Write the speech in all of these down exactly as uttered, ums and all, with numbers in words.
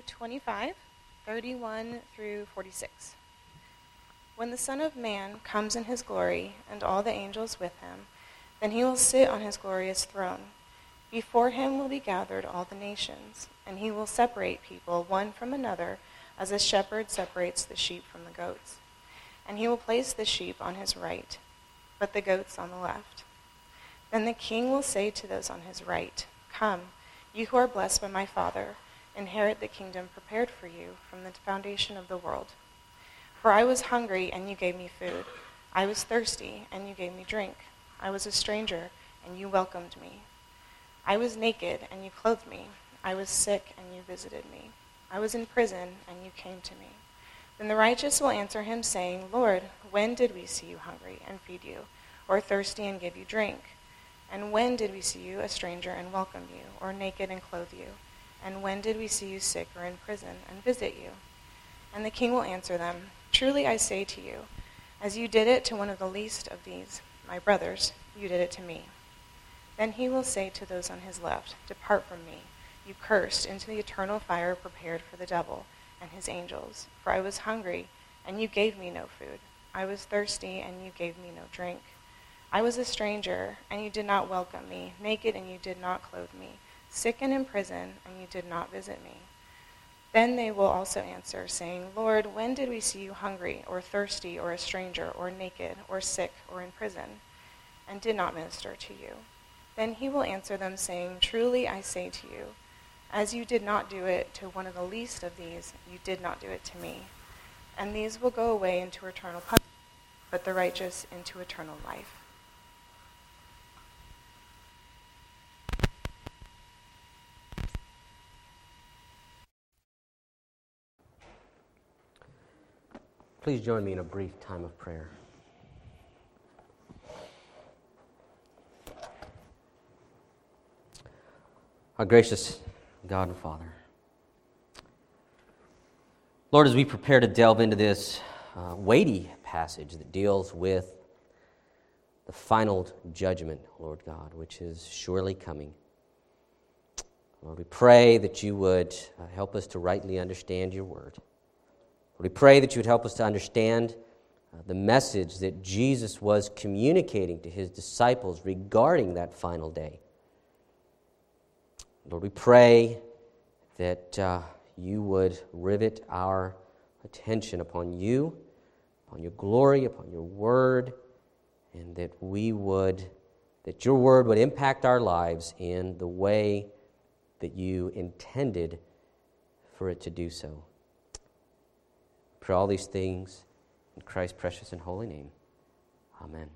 twenty-five, thirty-one through forty-six. When the Son of Man comes in his glory, and all the angels with him, then he will sit on his glorious throne. Before him will be gathered all the nations, and he will separate people one from another, as a shepherd separates the sheep from the goats. And he will place the sheep on his right, but the goats on the left. Then the king will say to those on his right, "Come, you who are blessed by my Father, inherit the kingdom prepared for you from the foundation of the world. For I was hungry, and you gave me food. I was thirsty, and you gave me drink. I was a stranger, and you welcomed me. I was naked, and you clothed me. I was sick, and you visited me. I was in prison, and you came to me." Then the righteous will answer him, saying, "Lord, when did we see you hungry and feed you, or thirsty and give you drink? And when did we see you a stranger and welcome you, or naked and clothe you? And when did we see you sick or in prison and visit you?" And the king will answer them, "Truly I say to you, as you did it to one of the least of these, my brothers, you did it to me." Then he will say to those on his left, "Depart from me, you cursed, into the eternal fire prepared for the devil and his angels. For I was hungry, and you gave me no food. I was thirsty, and you gave me no drink. I was a stranger, and you did not welcome me, naked, and you did not clothe me, sick and in prison, and you did not visit me." Then they will also answer, saying, "Lord, when did we see you hungry, or thirsty, or a stranger, or naked, or sick, or in prison, and did not minister to you?" Then he will answer them, saying, "Truly I say to you, as you did not do it to one of the least of these, you did not do it to me." And these will go away into eternal punishment, but the righteous into eternal life. Please join me in a brief time of prayer. Our gracious God and Father, Lord, as we prepare to delve into this uh, weighty passage that deals with the final judgment, Lord God, which is surely coming, Lord, we pray that you would uh, help us to rightly understand your word. We pray that you would help us to understand uh, the message that Jesus was communicating to his disciples regarding that final day. Lord, we pray that uh, you would rivet our attention upon you, upon your glory, upon your word, and that we would, that your word would impact our lives in the way that you intended for it to do so. For all these things, in Christ's precious and holy name, amen.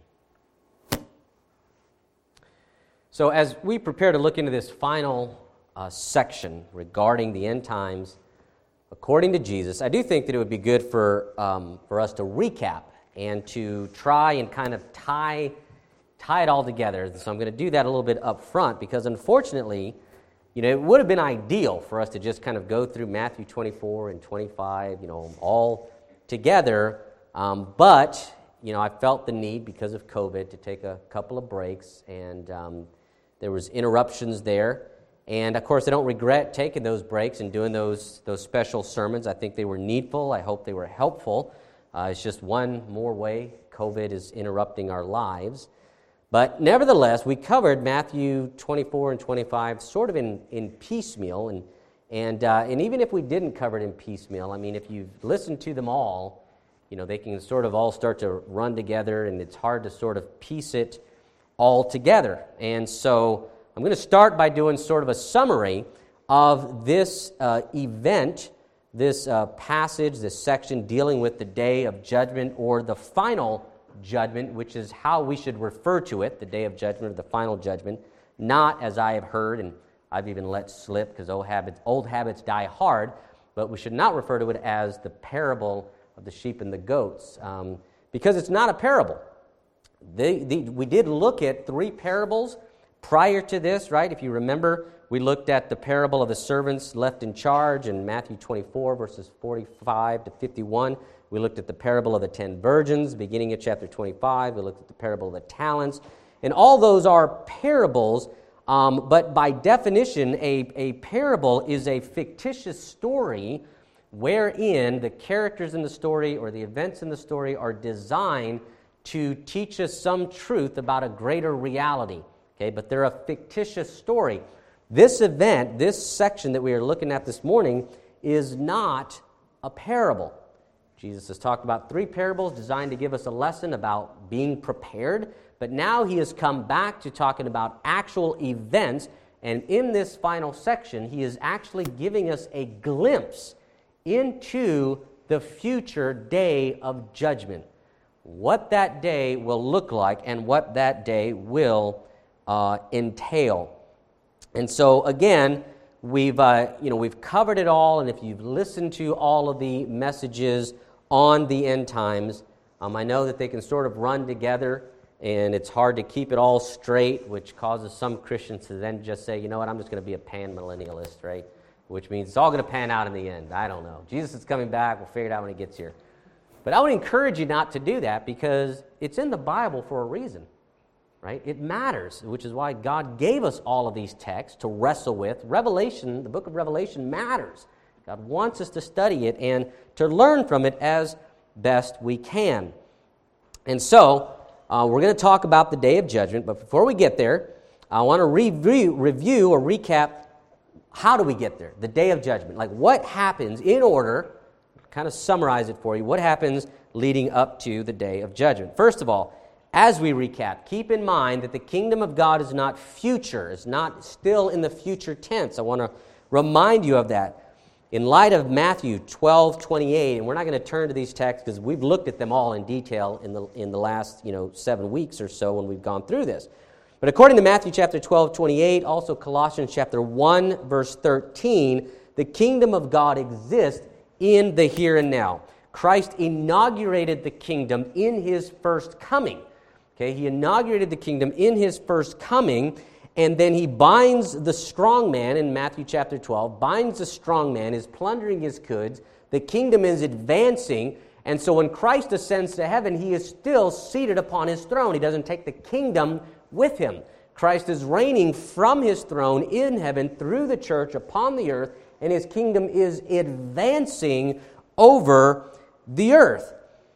So as we prepare to look into this final uh, section regarding the end times, according to Jesus, I do think that it would be good for um, for us to recap and to try and kind of tie tie it all together. So I'm going to do that a little bit up front because unfortunately, you know, it would have been ideal for us to just kind of go through Matthew twenty-four and twenty-five, you know, all together. Um, but, you know, I felt the need because of COVID to take a couple of breaks, and um, there was interruptions there. And, of course, I don't regret taking those breaks and doing those those special sermons. I think they were needful. I hope they were helpful. Uh, it's just one more way COVID is interrupting our lives. But nevertheless, we covered Matthew twenty-four and twenty-five sort of in, in piecemeal. And and uh, and even if we didn't cover it in piecemeal, I mean, if you've listened to them all, you know, they can sort of all start to run together, and it's hard to sort of piece it all together. And so I'm going to start by doing sort of a summary of this uh, event, this uh, passage, this section dealing with the day of judgment or the final judgment, which is how we should refer to it, the day of judgment or the final judgment, not as I have heard and I've even let slip because old habits, old habits die hard, but we should not refer to it as the parable of the sheep and the goats um, because it's not a parable. They, they, we did look at three parables prior to this, right? If you remember, we looked at the parable of the servants left in charge in Matthew twenty-four, verses forty-five to fifty-one. We looked at the parable of the ten virgins, beginning of chapter twenty-five. We looked at the parable of the talents. And all those are parables Um, but by definition, a, a parable is a fictitious story wherein the characters in the story or the events in the story are designed to teach us some truth about a greater reality. Okay, but they're a fictitious story. This event, this section that we are looking at this morning, is not a parable. Jesus has talked about three parables designed to give us a lesson about being prepared, but now he has come back to talking about actual events, and in this final section, he is actually giving us a glimpse into the future day of judgment, what that day will look like and what that day will uh, entail. And so, again, we've uh, you know we've covered it all, and if you've listened to all of the messages on the end times, um, I know that they can sort of run together, and it's hard to keep it all straight, which causes some Christians to then just say, you know what, I'm just going to be a pan-millennialist, right? Which means it's all going to pan out in the end. I don't know. Jesus is coming back. We'll figure it out when he gets here. But I would encourage you not to do that because it's in the Bible for a reason. Right? It matters, which is why God gave us all of these texts to wrestle with. Revelation, the book of Revelation, matters. God wants us to study it and to learn from it as best we can. And so, uh, we're going to talk about the Day of Judgment, but before we get there, I want to review, review or recap how do we get there, the Day of Judgment. Like what happens in order, kind of summarize it for you, what happens leading up to the Day of Judgment. First of all, as we recap, keep in mind that the kingdom of God is not future, it's not still in the future tense. I want to remind you of that. In light of Matthew twelve twenty-eight, and we're not going to turn to these texts because we've looked at them all in detail in the in the last you know seven weeks or so when we've gone through this. But according to Matthew chapter twelve twenty-eight, also Colossians chapter one verse thirteen, the kingdom of God exists in the here and now. Christ inaugurated the kingdom in his first coming. Okay, he inaugurated the kingdom in his first coming, and then he binds the strong man in Matthew chapter twelve, binds the strong man, is plundering his goods, the kingdom is advancing, and so when Christ ascends to heaven, he is still seated upon his throne. He doesn't take the kingdom with him. Christ is reigning from his throne in heaven through the church upon the earth, and his kingdom is advancing over the earth.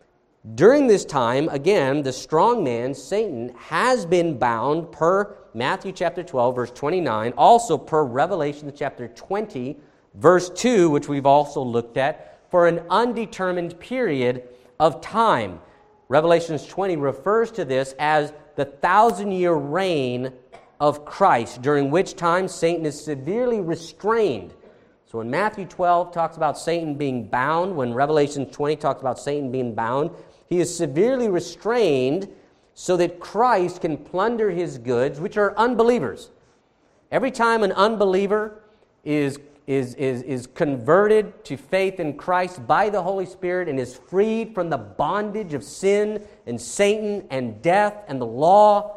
During this time, again, the strong man, Satan, has been bound per Matthew chapter twelve, verse twenty-nine, also per Revelation chapter twenty, verse two, which we've also looked at, for an undetermined period of time. Revelation twenty refers to this as the thousand-year reign of Christ, during which time Satan is severely restrained. So when Matthew twelve talks about Satan being bound, when Revelation twenty talks about Satan being bound, he is severely restrained so that Christ can plunder his goods, which are unbelievers. Every time an unbeliever is, is, is, is converted to faith in Christ by the Holy Spirit and is freed from the bondage of sin and Satan and death and the law,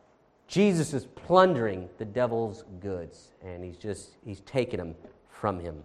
Jesus is plundering the devil's goods, and he's just he's taking them from him.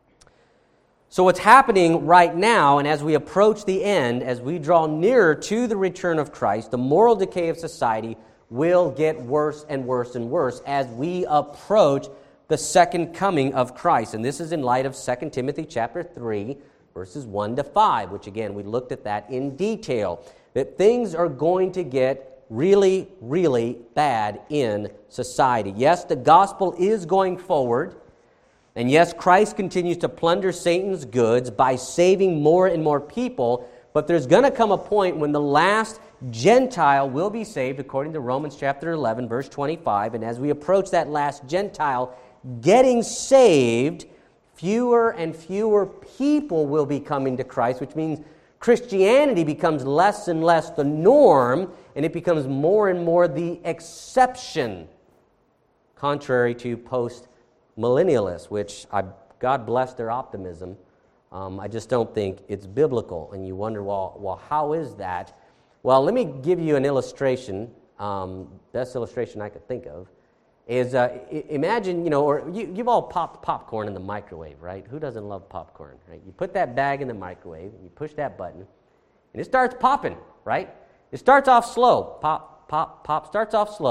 So what's happening right now, and as we approach the end, as we draw nearer to the return of Christ, the moral decay of society will get worse and worse and worse as we approach the second coming of Christ. And this is in light of Second Timothy chapter three, verses one to five, which again, we looked at that in detail, that things are going to get really, really bad in society. Yes, the gospel is going forward. And yes, Christ continues to plunder Satan's goods by saving more and more people, but there's going to come a point when the last Gentile will be saved, according to Romans chapter eleven, verse twenty-five. And as we approach that last Gentile getting saved, fewer and fewer people will be coming to Christ, which means Christianity becomes less and less the norm, and it becomes more and more the exception, contrary to post millennialists, which I, God bless their optimism. Um, I just don't think it's biblical. And you wonder, well, well, how is that? Well, let me give you an illustration. Um, best illustration I could think of is uh, imagine, you know, or you, you've all popped popcorn in the microwave, right? Who doesn't love popcorn, right? You put that bag in the microwave, and you push that button, and it starts popping, right? It starts off slow. Pop, pop, pop, starts off slow.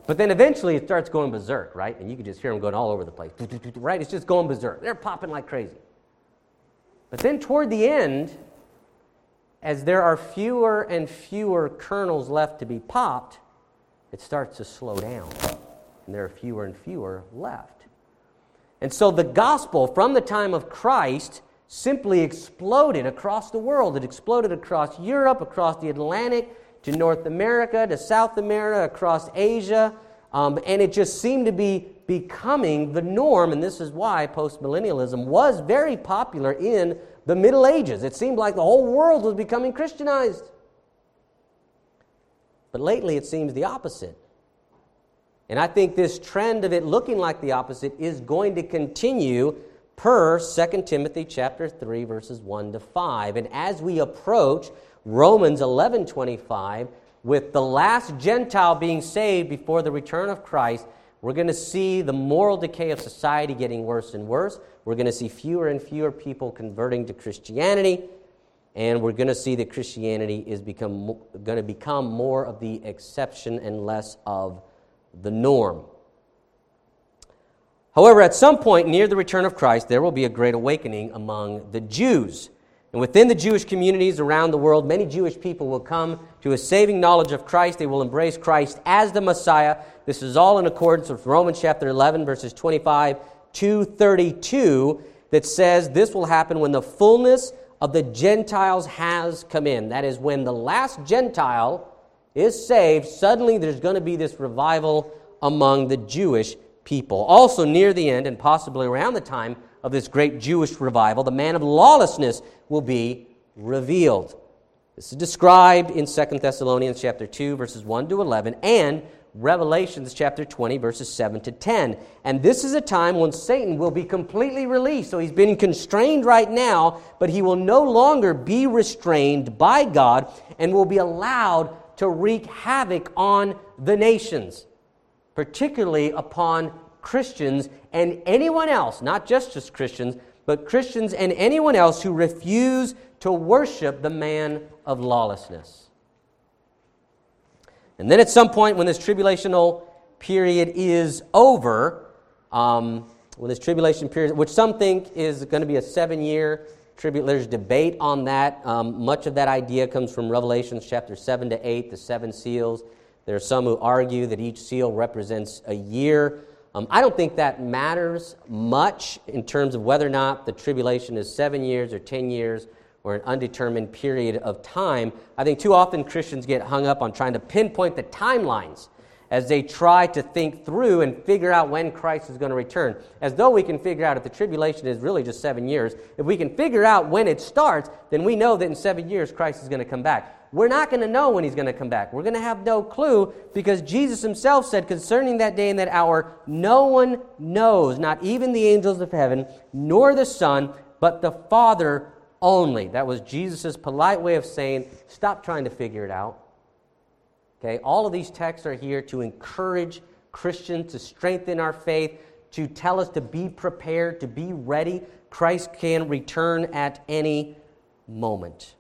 But then eventually it starts going berserk, right? And you can just hear them going all over the place, right? It's just going berserk. They're popping like crazy. But then toward the end, as there are fewer and fewer kernels left to be popped, it starts to slow down. And there are fewer and fewer left. And so the gospel from the time of Christ simply exploded across the world. It exploded across Europe, across the Atlantic, to North America, to South America, across Asia, um, and it just seemed to be becoming the norm, and this is why postmillennialism was very popular in the Middle Ages. It seemed like the whole world was becoming Christianized. But lately it seems the opposite. And I think this trend of it looking like the opposite is going to continue per Second Timothy chapter three, verses one to five. And as we approach Romans eleven twenty-five, with the last Gentile being saved before the return of Christ, we're going to see the moral decay of society getting worse and worse. We're going to see fewer and fewer people converting to Christianity, and we're going to see that Christianity is become going to become more of the exception and less of the norm. However, at some point near the return of Christ, there will be a great awakening among the Jews. And within the Jewish communities around the world, many Jewish people will come to a saving knowledge of Christ. They will embrace Christ as the Messiah. This is all in accordance with Romans chapter eleven, verses twenty-five to thirty-two, that says this will happen when the fullness of the Gentiles has come in. That is, when the last Gentile is saved, suddenly there's going to be this revival among the Jewish people. Also near the end, and possibly around the time of this great Jewish revival, the man of lawlessness will be revealed. This is described in Second Thessalonians chapter two, verses one to eleven, and Revelations chapter twenty, verses seven to ten. And this is a time when Satan will be completely released. So he's been constrained right now, but he will no longer be restrained by God and will be allowed to wreak havoc on the nations, particularly upon Christians and anyone else, not just just Christians, but Christians and anyone else who refuse to worship the man of lawlessness. And then at some point when this tribulational period is over, um, when this tribulation period, which some think is going to be a seven-year tribute, there's debate on that. Um, much of that idea comes from Revelations chapter seven to eight, the seven seals. There are some who argue that each seal represents a year. Um, I don't think that matters much in terms of whether or not the tribulation is seven years or ten years or an undetermined period of time. I think too often Christians get hung up on trying to pinpoint the timelines as they try to think through and figure out when Christ is going to return. As though we can figure out if the tribulation is really just seven years. If we can figure out when it starts, then we know that in seven years Christ is going to come back. We're not going to know when he's going to come back. We're going to have no clue because Jesus himself said concerning that day and that hour, no one knows, not even the angels of heaven, nor the Son, but the Father only. That was Jesus' polite way of saying, stop trying to figure it out. Okay, all of these texts are here to encourage Christians, to strengthen our faith, to tell us to be prepared, to be ready. Christ can return at any moment.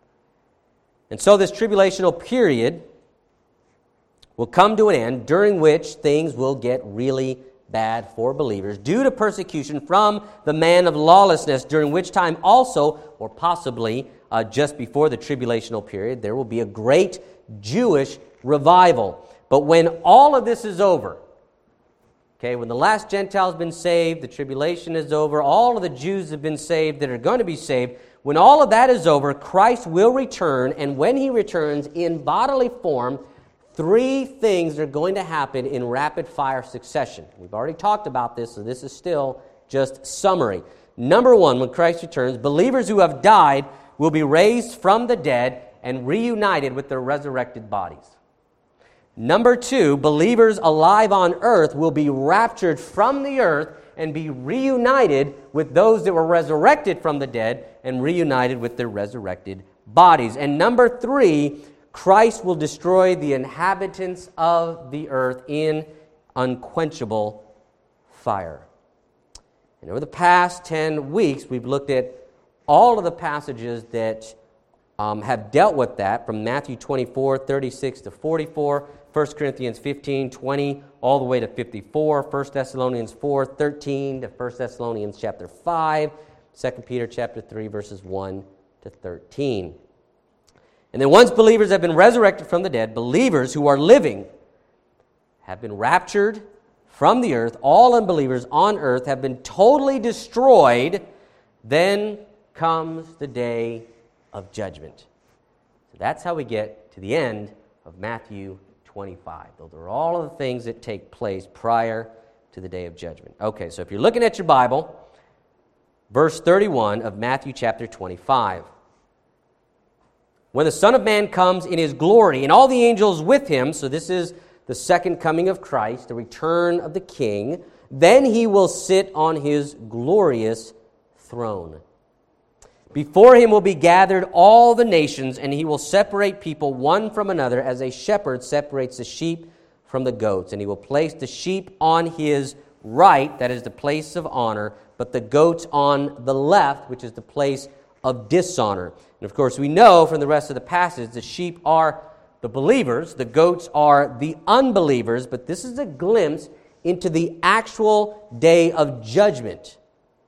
And so this tribulational period will come to an end, during which things will get really bad for believers due to persecution from the man of lawlessness, during which time also, or possibly uh, just before the tribulational period, there will be a great Jewish revival. But when all of this is over, okay, when the last Gentile has been saved, the tribulation is over, all of the Jews have been saved that are going to be saved, when all of that is over, Christ will return, and when he returns in bodily form, three things are going to happen in rapid-fire succession. We've already talked about this, so this is still just summary. Number one, when Christ returns, believers who have died will be raised from the dead and reunited with their resurrected bodies. Number two, believers alive on earth will be raptured from the earth and be reunited with those that were resurrected from the dead and reunited with their resurrected bodies. And number three, Christ will destroy the inhabitants of the earth in unquenchable fire. And over the past ten weeks, we've looked at all of the passages that um, have dealt with that, from Matthew twenty-four, thirty-six to forty-four, First Corinthians fifteen, twenty, all the way to fifty-four, First Thessalonians four, thirteen to First Thessalonians chapter five, Second Peter chapter three, verses one to thirteen. And then once believers have been resurrected from the dead, believers who are living have been raptured from the earth. All unbelievers on earth have been totally destroyed. Then comes the day of judgment. So that's how we get to the end of Matthew twenty-five. Those are all of the things that take place prior to the day of judgment. Okay, so if you're looking at your Bible, verse thirty-one of Matthew chapter twenty-five. When the Son of Man comes in his glory and all the angels with him, so this is the second coming of Christ, the return of the King, then he will sit on his glorious throne. Before him will be gathered all the nations, and he will separate people one from another as a shepherd separates the sheep from the goats. And he will place the sheep on his right, that is the place of honor, but the goats on the left, which is the place of dishonor. And of course, we know from the rest of the passage, the sheep are the believers, the goats are the unbelievers, but this is a glimpse into the actual day of judgment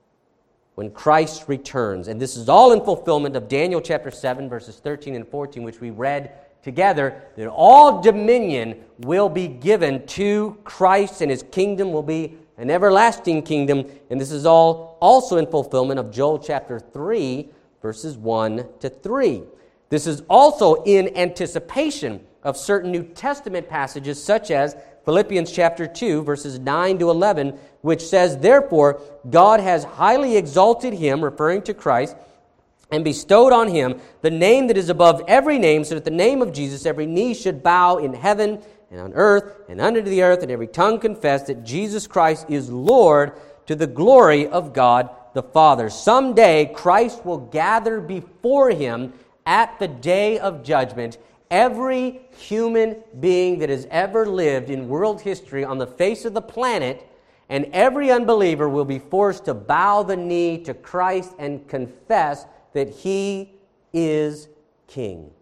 when Christ returns. And this is all in fulfillment of Daniel chapter seven, verses thirteen and fourteen, which we read together, that all dominion will be given to Christ, and his kingdom will be an everlasting kingdom. And this is all also in fulfillment of Joel chapter three, verses one to three. This is also in anticipation of certain New Testament passages, such as Philippians chapter two, verses nine to eleven, which says, "Therefore, God has highly exalted him," referring to Christ, "and bestowed on him the name that is above every name, so that the name of Jesus every knee should bow in heaven and on earth and under the earth, and every tongue confess that Jesus Christ is Lord, to the glory of God the Father." Someday, Christ will gather before him at the day of judgment every human being that has ever lived in world history on the face of the planet, and every unbeliever will be forced to bow the knee to Christ and confess that he is King.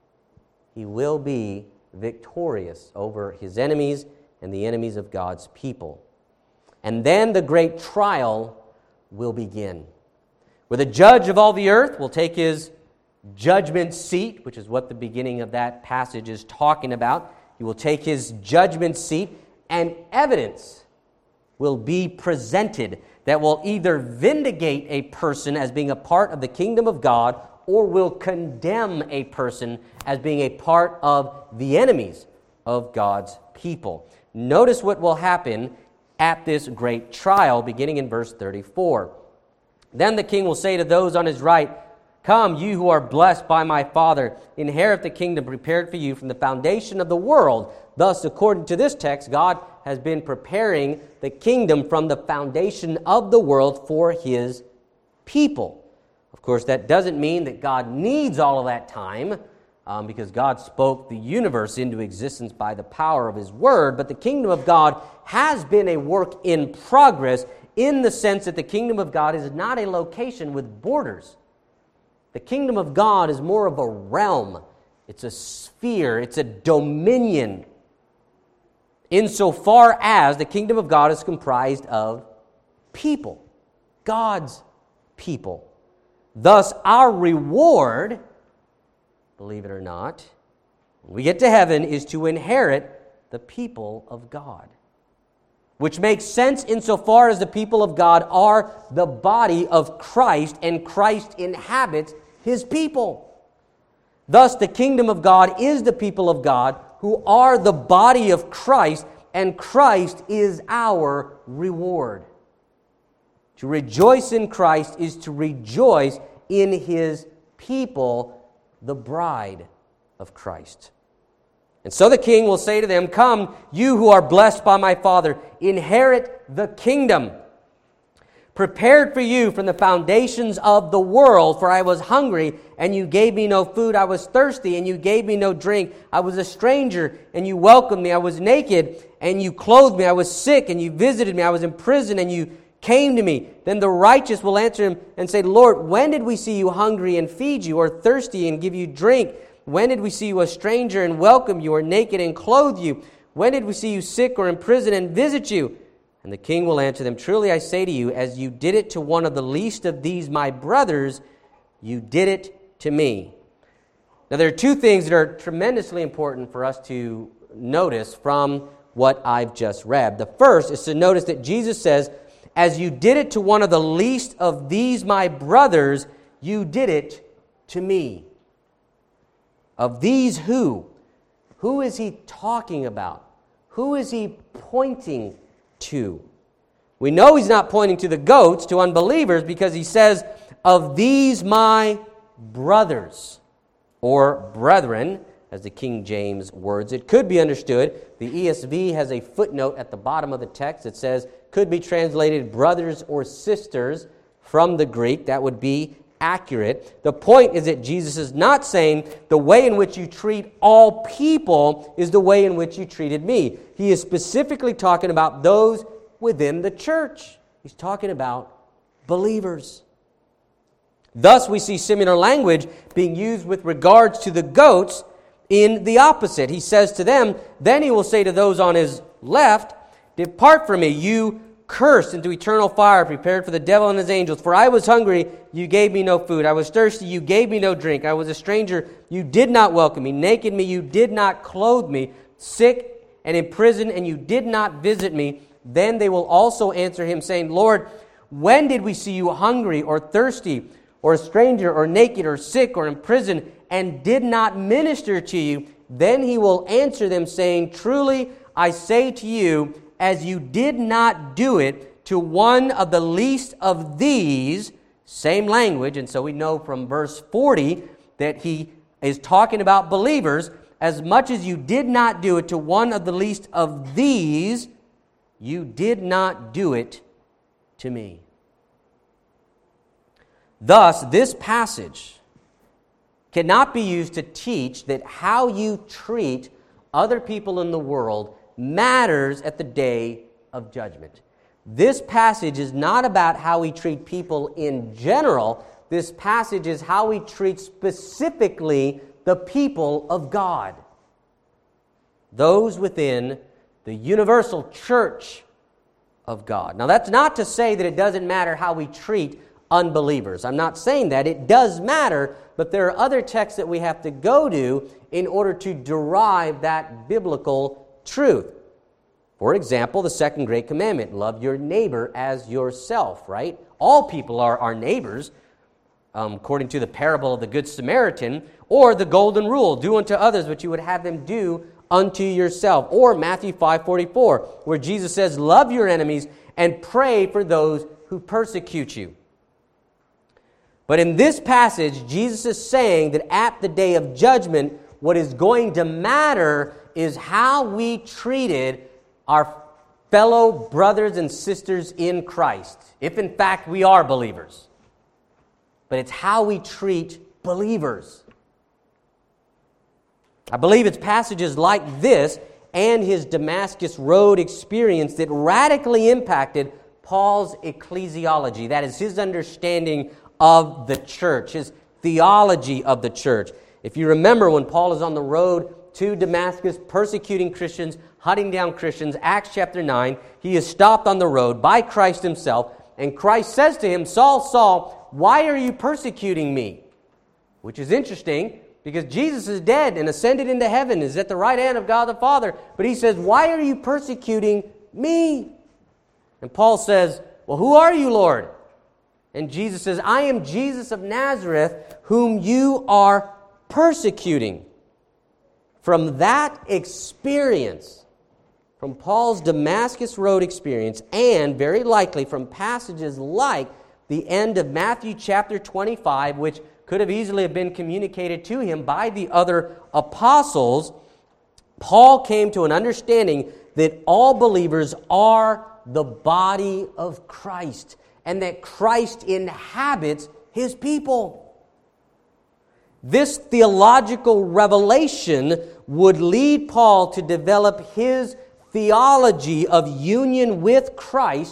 He will be victorious over his enemies and the enemies of God's people. And then the great trial will begin, where the judge of all the earth will take his judgment seat, which is what the beginning of that passage is talking about. He will take his judgment seat, and evidence will be presented that will either vindicate a person as being a part of the kingdom of God, or will condemn a person as being a part of the enemies of God's people. Notice what will happen at this great trial, beginning in verse thirty-four. "Then the king will say to those on his right, 'Come, you who are blessed by my Father, inherit the kingdom prepared for you from the foundation of the world.'" Thus, according to this text, God has been preparing the kingdom from the foundation of the world for his people. Of course, that doesn't mean that God needs all of that time, um, because God spoke the universe into existence by the power of his word, but the kingdom of God has been a work in progress in the sense that the kingdom of God is not a location with borders. The kingdom of God is more of a realm. It's a sphere. It's a dominion. Insofar as the kingdom of God is comprised of people, God's people. Thus, our reward, believe it or not, when we get to heaven, is to inherit the people of God. Which makes sense insofar as the people of God are the body of Christ, and Christ inhabits his people. Thus, the kingdom of God is the people of God who are the body of Christ, and Christ is our reward. To rejoice in Christ is to rejoice in his people, the bride of Christ. And so the king will say to them, "Come, you who are blessed by my Father, inherit the kingdom prepared for you from the foundations of the world. For I was hungry, and you gave me no food. I was thirsty, and you gave me no drink. I was a stranger, and you welcomed me. I was naked, and you clothed me. I was sick, and you visited me. I was in prison, and you came to me. Then the righteous will answer him and say, Lord, when did we see you hungry and feed you, or thirsty and give you drink? When did we see you a stranger and welcome you, or naked and clothe you? When did we see you sick or in prison and visit you? And the king will answer them, truly I say to you, as you did it to one of the least of these my brothers, you did it to me. Now there are two things that are tremendously important for us to notice from what I've just read. The first is to notice that Jesus says, as you did it to one of the least of these my brothers, you did it to me. Of these who? Who is he talking about? Who is he pointing to? We know he's not pointing to the goats, to unbelievers, because he says, of these my brothers, or brethren, as the King James words. It could be understood. The E S V has a footnote at the bottom of the text that says, could be translated brothers or sisters from the Greek. That would be accurate. The point is that Jesus is not saying the way in which you treat all people is the way in which you treated me. He is specifically talking about those within the church. He's talking about believers. Thus, we see similar language being used with regards to the goats in the opposite. He says to them, then he will say to those on his left, depart from me, you cursed, into eternal fire, prepared for the devil and his angels. For I was hungry, you gave me no food. I was thirsty, you gave me no drink. I was a stranger, you did not welcome me. Naked me, you did not clothe me. Sick and in prison, and you did not visit me. Then they will also answer him, saying, Lord, when did we see you hungry or thirsty, or a stranger, or naked, or sick, or in prison, and did not minister to you? Then he will answer them, saying, truly I say to you, as you did not do it to one of the least of these, same language, and so we know from verse forty that he is talking about believers, as much as you did not do it to one of the least of these, you did not do it to me. Thus, this passage cannot be used to teach that how you treat other people in the world matters at the day of judgment. This passage is not about how we treat people in general. This passage is how we treat specifically the people of God, those within the universal church of God. Now, that's not to say that it doesn't matter how we treat unbelievers. I'm not saying that. It does matter, but there are other texts that we have to go to in order to derive that biblical truth. For example, the second great commandment, love your neighbor as yourself, right? All people are our neighbors, um, according to the parable of the Good Samaritan, or the golden rule, do unto others what you would have them do unto yourself, or Matthew five forty-four, where Jesus says, love your enemies and pray for those who persecute you. But in this passage, Jesus is saying that at the day of judgment, what is going to matter is how we treated our fellow brothers and sisters in Christ, if in fact we are believers. But it's how we treat believers. I believe it's passages like this and his Damascus Road experience that radically impacted Paul's ecclesiology. That is his understanding of the church, his theology of the church. If you remember when Paul is on the road to Damascus, persecuting Christians, hunting down Christians, Acts chapter nine, he is stopped on the road by Christ himself, and Christ says to him, Saul, Saul, why are you persecuting me? Which is interesting, because Jesus is dead and ascended into heaven, is at the right hand of God the Father. But he says, why are you persecuting me? And Paul says, well, who are you, Lord? And Jesus says, I am Jesus of Nazareth, whom you are persecuting. From that experience, from Paul's Damascus Road experience, and very likely from passages like the end of Matthew chapter twenty-five, which could have easily have been communicated to him by the other apostles, Paul came to an understanding that all believers are the body of Christ, and that Christ inhabits his people. This theological revelation would lead Paul to develop his theology of union with Christ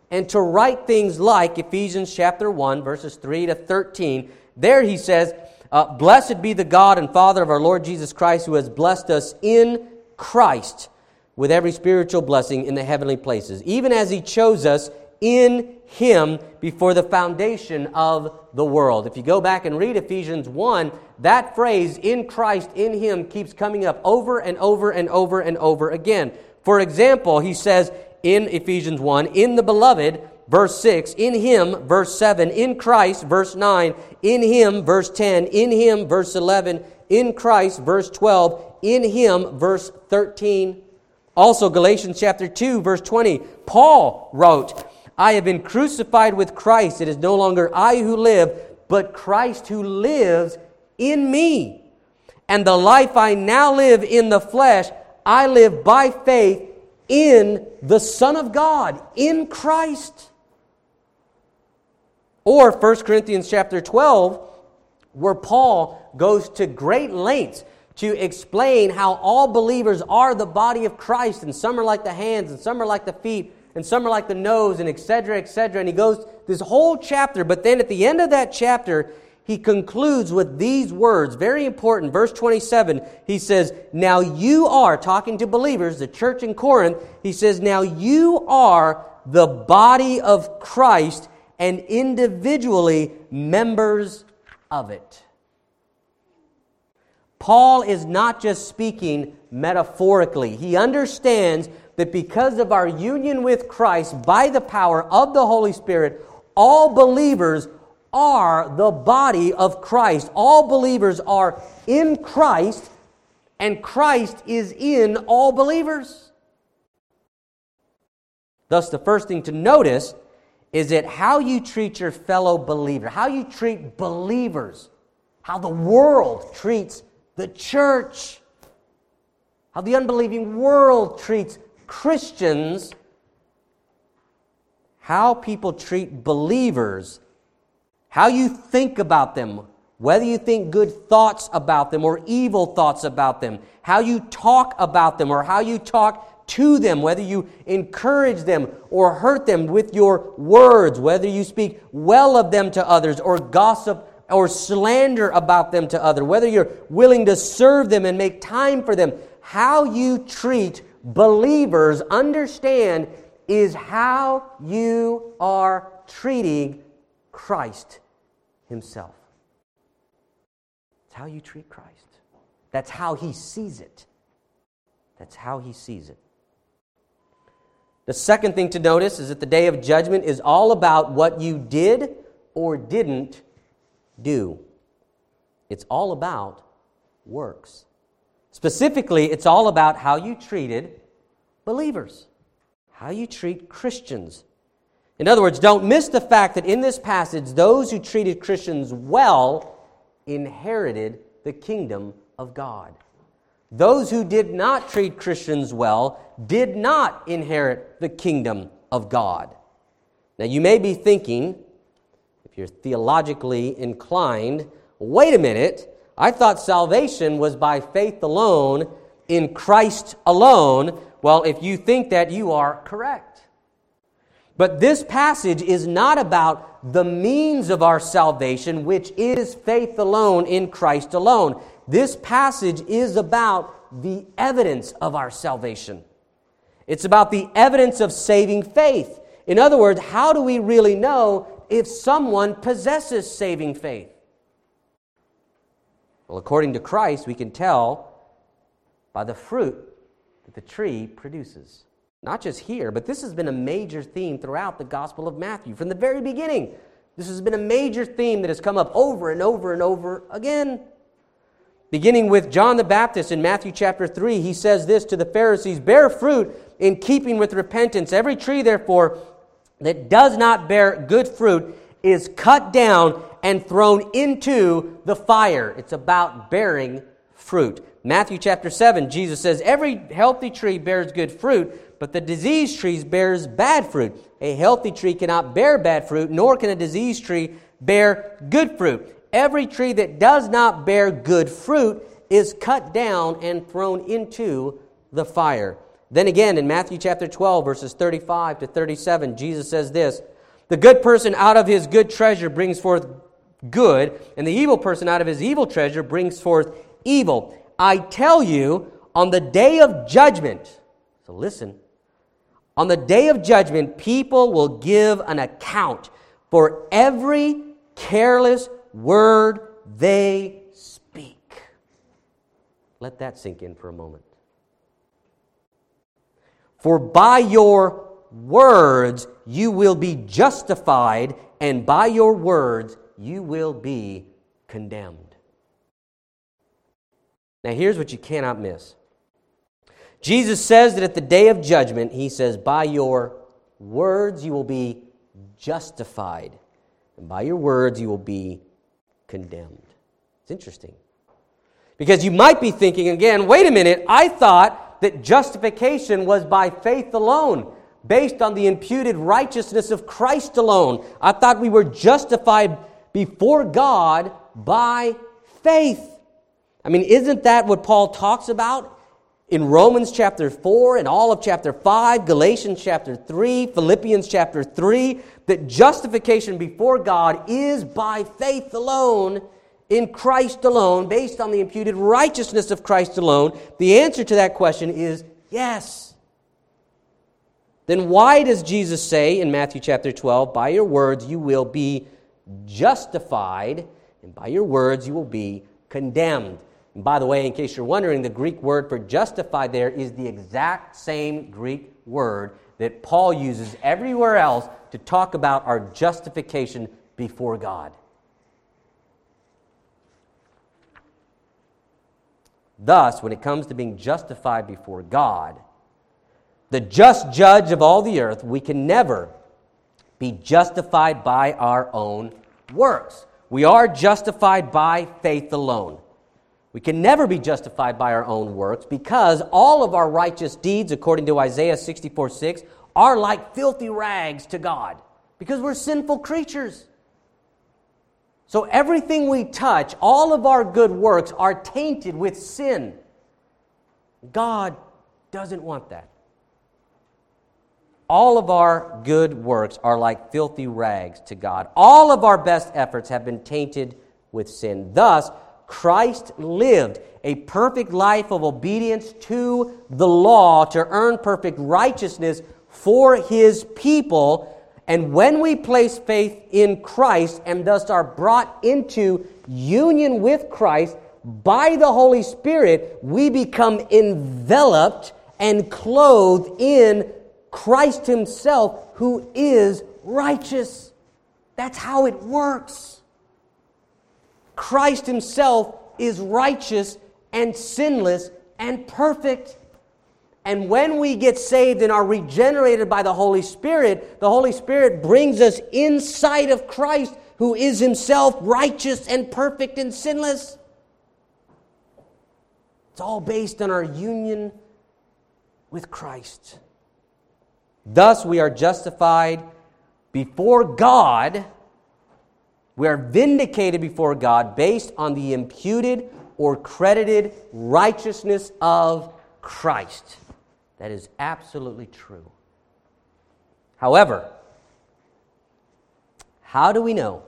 and to write things like Ephesians chapter one, verses three to thirteen. There he says, uh, Blessed be the God and Father of our Lord Jesus Christ, who has blessed us in Christ with every spiritual blessing in the heavenly places, even as He chose us in Him before the foundation of the world. If you go back and read Ephesians one, that phrase, in Christ, in Him, keeps coming up over and over and over and over again. For example, he says in Ephesians one, in the beloved, verse six, in Him, verse seven, in Christ, verse nine, in Him, verse ten, in Him, verse eleven, in Christ, verse twelve, in Him, verse thirteen. Also, Galatians chapter two, verse twenty, Paul wrote, I have been crucified with Christ. It is no longer I who live, but Christ who lives in me. And the life I now live in the flesh, I live by faith in the Son of God, in Christ. Or First Corinthians chapter twelve, where Paul goes to great lengths to explain how all believers are the body of Christ, and some are like the hands, and some are like the feet, and some are like the nose, and et cetera, et cetera. And he goes this whole chapter, but then at the end of that chapter, he concludes with these words, very important. Verse twenty-seven, he says, now you are, talking to believers, the church in Corinth, he says, now you are the body of Christ and individually members of it. Paul is not just speaking metaphorically. He understands that because of our union with Christ by the power of the Holy Spirit, all believers are the body of Christ. All believers are in Christ, and Christ is in all believers. Thus, the first thing to notice is that how you treat your fellow believer, how you treat believers, how the world treats the church, how the unbelieving world treats Christians, how people treat believers, how you think about them, whether you think good thoughts about them or evil thoughts about them, how you talk about them or how you talk to them, whether you encourage them or hurt them with your words, whether you speak well of them to others or gossip or slander about them to others, whether you're willing to serve them and make time for them, how you treat believers, understand, is how you are treating Christ Himself. It's how you treat Christ. That's how He sees it. That's how He sees it. The second thing to notice is that the day of judgment is all about what you did or didn't do. It's all about works. Specifically, it's all about how you treated believers, how you treat Christians. In other words, don't miss the fact that in this passage, those who treated Christians well inherited the kingdom of God. Those who did not treat Christians well did not inherit the kingdom of God. Now, you may be thinking, if you're theologically inclined, wait a minute, I thought salvation was by faith alone, in Christ alone. Well, if you think that, you are correct. But this passage is not about the means of our salvation, which is faith alone in Christ alone. This passage is about the evidence of our salvation. It's about the evidence of saving faith. In other words, how do we really know if someone possesses saving faith? Well, according to Christ, we can tell by the fruit that the tree produces. Not just here, but this has been a major theme throughout the Gospel of Matthew. From the very beginning, this has been a major theme that has come up over and over and over again. Beginning with John the Baptist in Matthew chapter three, he says this to the Pharisees, bear fruit in keeping with repentance. Every tree, therefore, that does not bear good fruit is cut down and thrown into the fire. It's about bearing fruit. Matthew chapter seven, Jesus says, every healthy tree bears good fruit, but the diseased tree bears bad fruit. A healthy tree cannot bear bad fruit, nor can a diseased tree bear good fruit. Every tree that does not bear good fruit is cut down and thrown into the fire. Then again, in Matthew chapter twelve, verses thirty-five to thirty-seven, Jesus says this, "The good person out of his good treasure brings forth good, and the evil person out of his evil treasure brings forth evil. I tell you, on the day of judgment," so listen, "on the day of judgment, people will give an account for every careless word they speak." Let that sink in for a moment. "For by your words you will be justified, and by your words you will be condemned." Now here's what you cannot miss. Jesus says that at the day of judgment, He says, by your words you will be justified, and by your words you will be condemned. It's interesting. Because you might be thinking again, wait a minute, I thought that justification was by faith alone, based on the imputed righteousness of Christ alone. I thought we were justified before God by faith. I mean, isn't that what Paul talks about in Romans chapter four and all of chapter five, Galatians chapter three, Philippians chapter three, that justification before God is by faith alone, in Christ alone, based on the imputed righteousness of Christ alone? The answer to that question is yes. Then why does Jesus say in Matthew chapter twelve, by your words you will be justified, and by your words you will be condemned? And by the way, in case you're wondering, the Greek word for justified there is the exact same Greek word that Paul uses everywhere else to talk about our justification before God. Thus, when it comes to being justified before God, the just judge of all the earth, we can never be justified by our own works. We are justified by faith alone. We can never be justified by our own works because all of our righteous deeds, according to Isaiah sixty-four six, are like filthy rags to God because we're sinful creatures. So everything we touch, all of our good works are tainted with sin. God doesn't want that. All of our good works are like filthy rags to God. All of our best efforts have been tainted with sin. Thus, Christ lived a perfect life of obedience to the law to earn perfect righteousness for His people. And when we place faith in Christ and thus are brought into union with Christ by the Holy Spirit, we become enveloped and clothed in Christ Himself, who is righteous. That's how it works. Christ Himself is righteous and sinless and perfect. And when we get saved and are regenerated by the Holy Spirit, the Holy Spirit brings us inside of Christ, who is Himself righteous and perfect and sinless. It's all based on our union with Christ. Thus, we are justified before God. We are vindicated before God based on the imputed or credited righteousness of Christ. That is absolutely true. However, how do we know?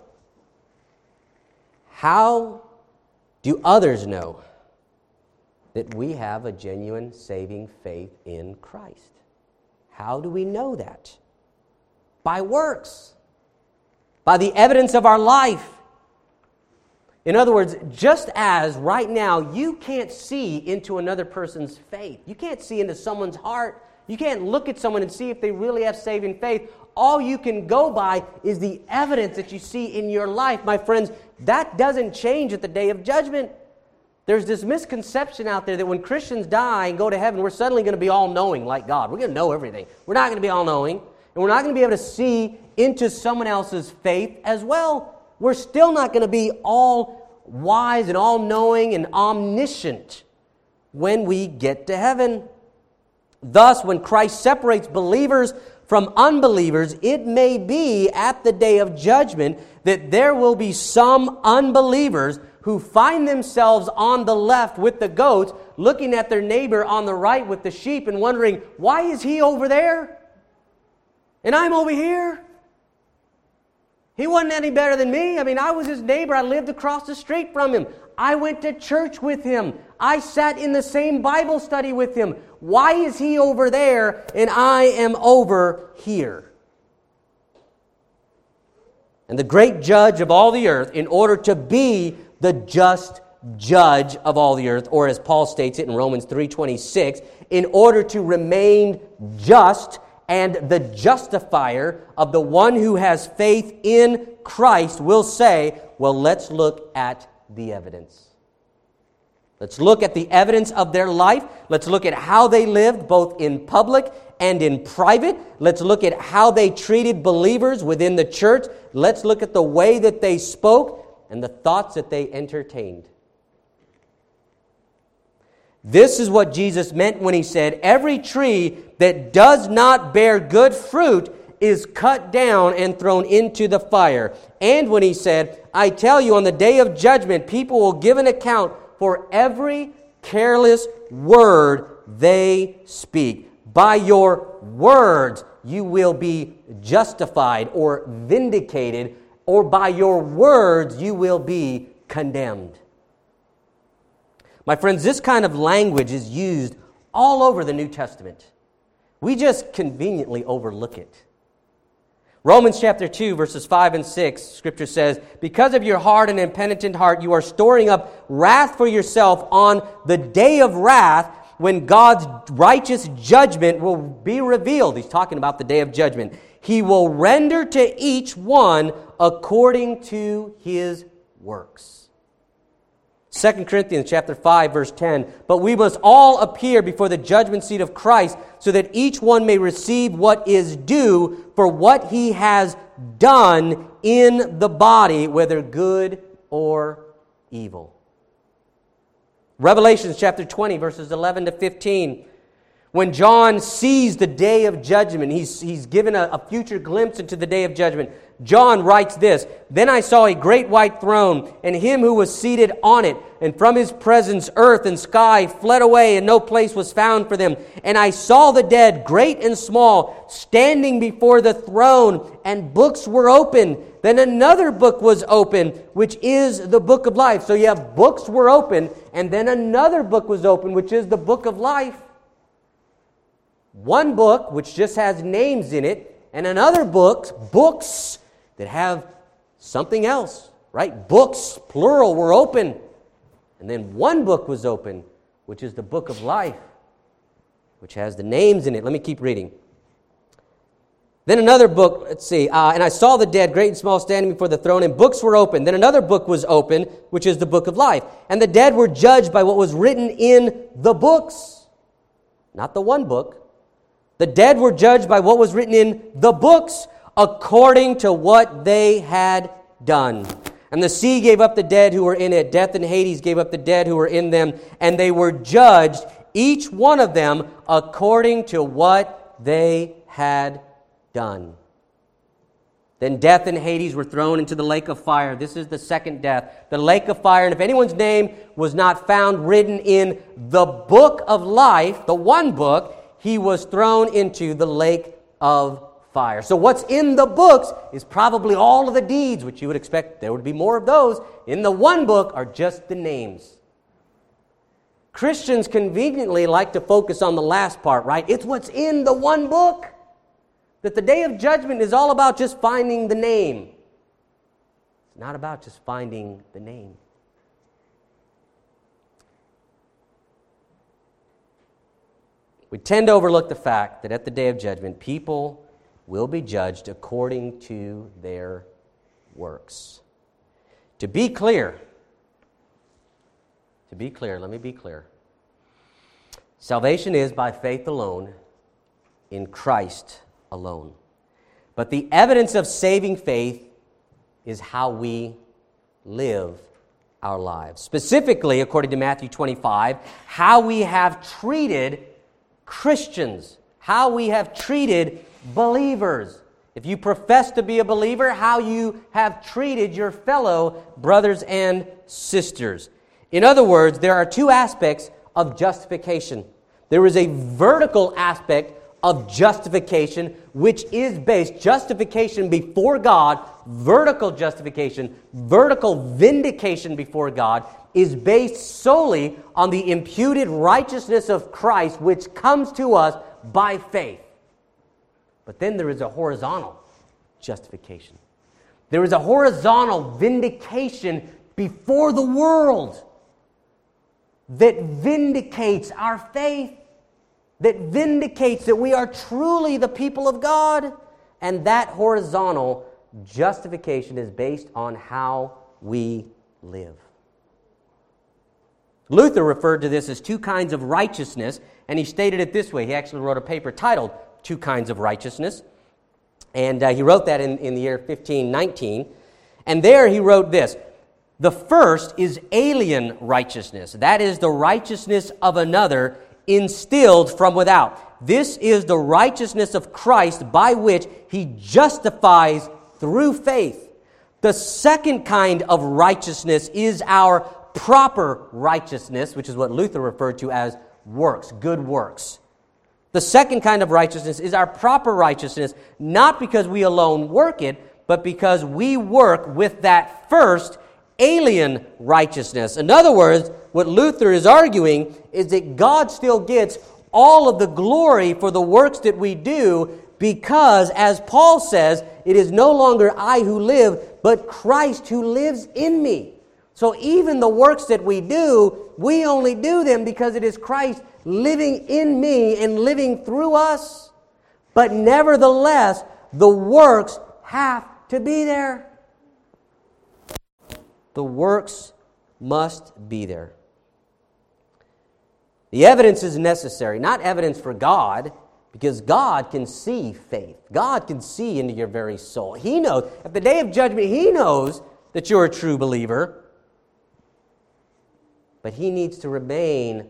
How do others know that we have a genuine saving faith in Christ? How do we know that? By works. By the evidence of our life. In other words, just as right now you can't see into another person's faith, you can't see into someone's heart, you can't look at someone and see if they really have saving faith, all you can go by is the evidence that you see in your life. My friends, that doesn't change at the day of judgment. There's this misconception out there that when Christians die and go to heaven, we're suddenly going to be all-knowing like God. We're going to know everything. We're not going to be all-knowing, and we're not going to be able to see into someone else's faith as well. We're still not going to be all wise and all-knowing and omniscient when we get to heaven. Thus, when Christ separates believers from unbelievers, it may be at the day of judgment that there will be some unbelievers who find themselves on the left with the goats, looking at their neighbor on the right with the sheep and wondering, why is he over there? And I'm over here? He wasn't any better than me. I mean, I was his neighbor. I lived across the street from him. I went to church with him. I sat in the same Bible study with him. Why is he over there and I am over here? And the great judge of all the earth, in order to be the just judge of all the earth, or as Paul states it in Romans three twenty-six, in order to remain just and the justifier of the one who has faith in Christ, will say, well, let's look at the evidence. Let's look at the evidence of their life. Let's look at how they lived, both in public and in private. Let's look at how they treated believers within the church. Let's look at the way that they spoke and the thoughts that they entertained. This is what Jesus meant when he said, every tree that does not bear good fruit is cut down and thrown into the fire. And when he said, I tell you, on the day of judgment, people will give an account for every careless word they speak. By your words you will be justified or vindicated, or by your words you will be condemned. My friends, this kind of language is used all over the New Testament. We just conveniently overlook it. Romans chapter two, verses five and six, Scripture says, because of your hard and impenitent heart, you are storing up wrath for yourself on the day of wrath, when God's righteous judgment will be revealed. He's talking about the day of judgment. He will render to each one according to his works. Second Corinthians chapter five, verse ten, but we must all appear before the judgment seat of Christ, so that each one may receive what is due for what he has done in the body, whether good or evil. Revelation chapter twenty, verses eleven to fifteen. When John sees the day of judgment, he's, he's given a, a future glimpse into the day of judgment. John writes this, then I saw a great white throne, and him who was seated on it, and from his presence earth and sky fled away, and no place was found for them. And I saw the dead, great and small, standing before the throne, and books were opened. Then another book was opened, which is the book of life. So you have books were opened, and then another book was opened, which is the book of life. One book, which just has names in it, and another book, books that have something else, right? Books, plural, were open. And then one book was open, which is the book of life, which has the names in it. Let me keep reading. Then another book, let's see, uh, and I saw the dead, great and small, standing before the throne, and books were open. Then another book was open, which is the book of life. And the dead were judged by what was written in the books. Not the one book. The dead were judged by what was written in the books, according to what they had done. And the sea gave up the dead who were in it. Death and Hades gave up the dead who were in them. And they were judged, each one of them, according to what they had done. Then death and Hades were thrown into the lake of fire. This is the second death, the lake of fire. And if anyone's name was not found written in the book of life, the one book, he was thrown into the lake of fire. So what's in the books is probably all of the deeds, which you would expect there would be more of those. In the one book are just the names. Christians conveniently like to focus on the last part, right? It's what's in the one book. That the day of judgment is all about just finding the name. It's not about just finding the name. We tend to overlook the fact that at the day of judgment, people will be judged according to their works. To be clear, to be clear, let me be clear. Salvation is by faith alone, in Christ alone. But the evidence of saving faith is how we live our lives. Specifically, according to Matthew twenty-five, how we have treated Christians, how we have treated believers. if you profess to be a believer, how you have treated your fellow brothers and sisters. In other words, there are two aspects of justification. There is a vertical aspect of justification, which is based, justification before God, vertical justification, vertical vindication before God, is based solely on the imputed righteousness of Christ, which comes to us by faith. But then there is a horizontal justification. There is a horizontal vindication before the world that vindicates our faith, that vindicates that we are truly the people of God. And that horizontal justification is based on how we live. Luther referred to this as two kinds of righteousness, and he stated it this way. He actually wrote a paper titled Two Kinds of Righteousness, and uh, he wrote that in, in the year fifteen nineteen. And there he wrote this: the first is alien righteousness. That is the righteousness of another instilled from without. This is the righteousness of Christ by which he justifies through faith. The second kind of righteousness is our proper righteousness, which is what Luther referred to as works, good works. The second kind of righteousness is our proper righteousness, not because we alone work it, but because we work with that first alien righteousness. In other words, what Luther is arguing is that God still gets all of the glory for the works that we do because, as Paul says, it is no longer I who live, but Christ who lives in me. So even the works that we do, we only do them because it is Christ living in me and living through us. But nevertheless, the works have to be there. The works must be there. The evidence is necessary, not evidence for God, because God can see faith. God can see into your very soul. He knows, at the day of judgment, He knows that you're a true believer. But He needs to remain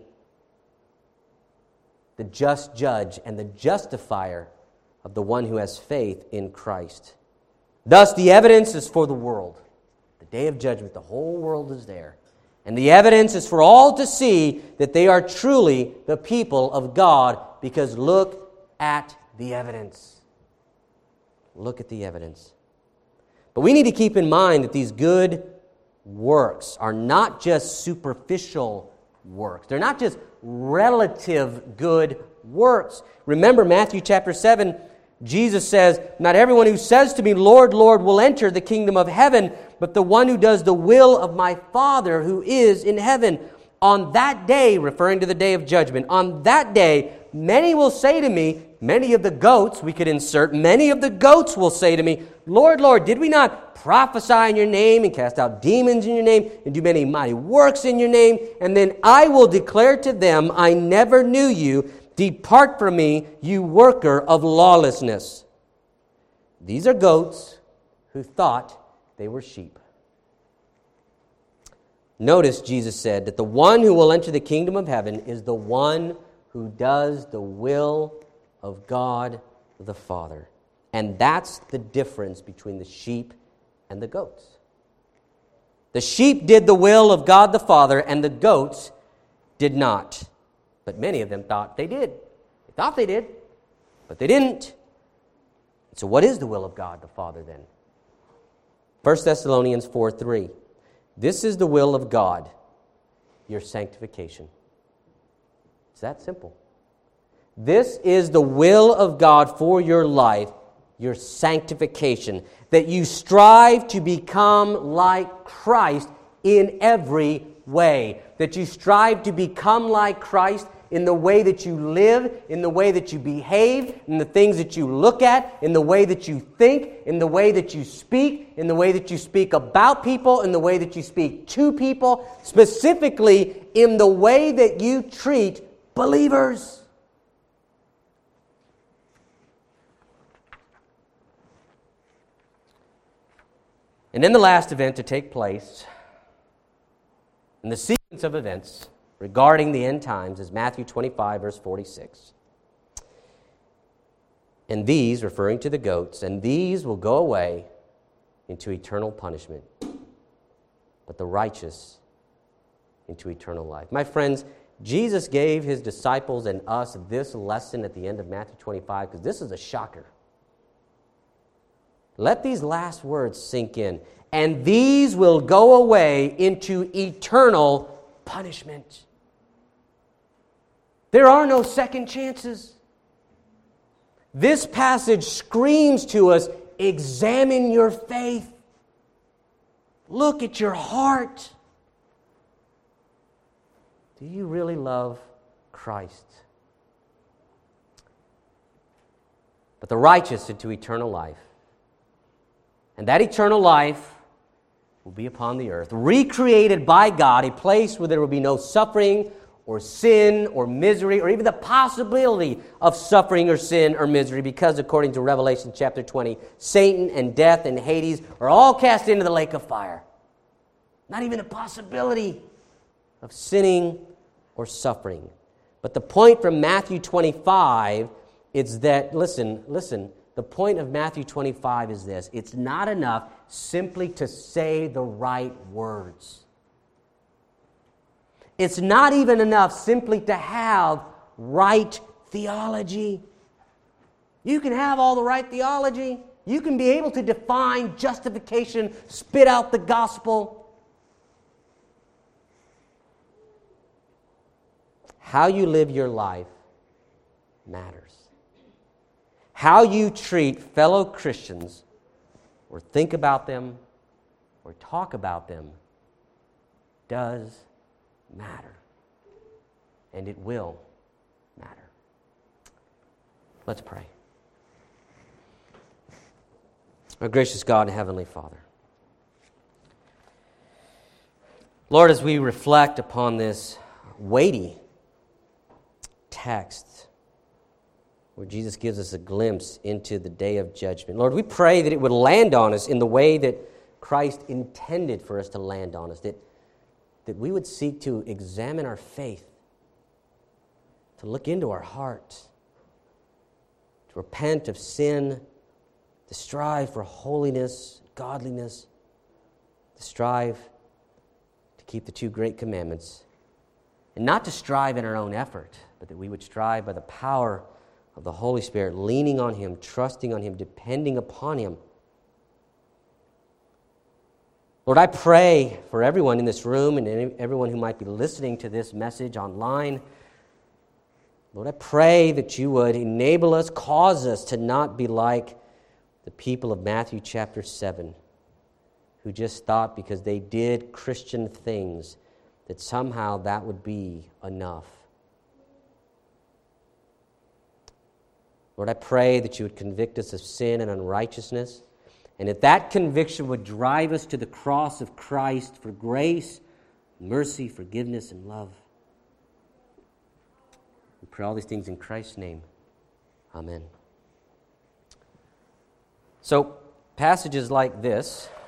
the just judge and the justifier of the one who has faith in Christ. Thus, the evidence is for the world. The day of judgment, the whole world is there. And the evidence is for all to see that they are truly the people of God, because look at the evidence. Look at the evidence. But we need to keep in mind that these good works are not just superficial works. They're not just relative good works. Remember Matthew chapter seven, Jesus says, "Not everyone who says to me, 'Lord, Lord,' will enter the kingdom of heaven, but the one who does the will of my Father who is in heaven. On that day," referring to the day of judgment, "on that day, many will say to me," many of the goats, we could insert, many of the goats will say to me, "Lord, Lord, did we not prophesy in your name and cast out demons in your name and do many mighty works in your name? And then I will declare to them, 'I never knew you. Depart from me, you worker of lawlessness.'" These are goats who thought they were sheep. Notice Jesus said that the one who will enter the kingdom of heaven is the one who does the will of God the Father. And that's the difference between the sheep and the goats. The sheep did the will of God the Father, and the goats did not. But many of them thought they did. They thought they did, but they didn't. So what is the will of God the Father then? First Thessalonians four three. "This is the will of God, your sanctification." It's that simple. This is the will of God for your life, your sanctification, that you strive to become like Christ in every way, that you strive to become like Christ in the way that you live, in the way that you behave, in the things that you look at, in the way that you think, in the way that you speak, in the way that you speak about people, in the way that you speak to people, specifically in the way that you treat believers. And then the last event to take place in the sequence of events regarding the end times is Matthew twenty-five, verse forty-six. And these, referring to the goats, and these will go away into eternal punishment, but the righteous into eternal life. My friends, Jesus gave his disciples and us this lesson at the end of Matthew twenty-five because this is a shocker. Let these last words sink in. And these will go away into eternal punishment. There are no second chances. This passage screams to us, examine your faith. Look at your heart. Do you really love Christ? But the righteous into eternal life. And that eternal life will be upon the earth, recreated by God, a place where there will be no suffering or sin or misery or even the possibility of suffering or sin or misery, because according to Revelation chapter twenty, Satan and death and Hades are all cast into the lake of fire. Not even a possibility of sinning or suffering. But the point from Matthew twenty-five is that, listen, listen, the point of Matthew twenty-five is this: it's not enough simply to say the right words. It's not even enough simply to have right theology. You can have all the right theology. You can be able to define justification, spit out the gospel. How you live your life matters. How you treat fellow Christians, or think about them, or talk about them, does matter. And it will matter. Let's pray. Our gracious God and Heavenly Father, Lord, as we reflect upon this weighty text where Jesus gives us a glimpse into the day of judgment, Lord, we pray that it would land on us in the way that Christ intended for us to land on us, that, that we would seek to examine our faith, to look into our heart, to repent of sin, to strive for holiness, godliness, to strive to keep the two great commandments, and not to strive in our own effort, but that we would strive by the power of the Holy Spirit, leaning on Him, trusting on Him, depending upon Him. Lord, I pray for everyone in this room and everyone who might be listening to this message online. Lord, I pray that you would enable us, cause us to not be like the people of Matthew chapter seven, who just thought because they did Christian things that somehow that would be enough. Lord, I pray that you would convict us of sin and unrighteousness, and that that conviction would drive us to the cross of Christ for grace, mercy, forgiveness, and love. We pray all these things in Christ's name. Amen. So, passages like this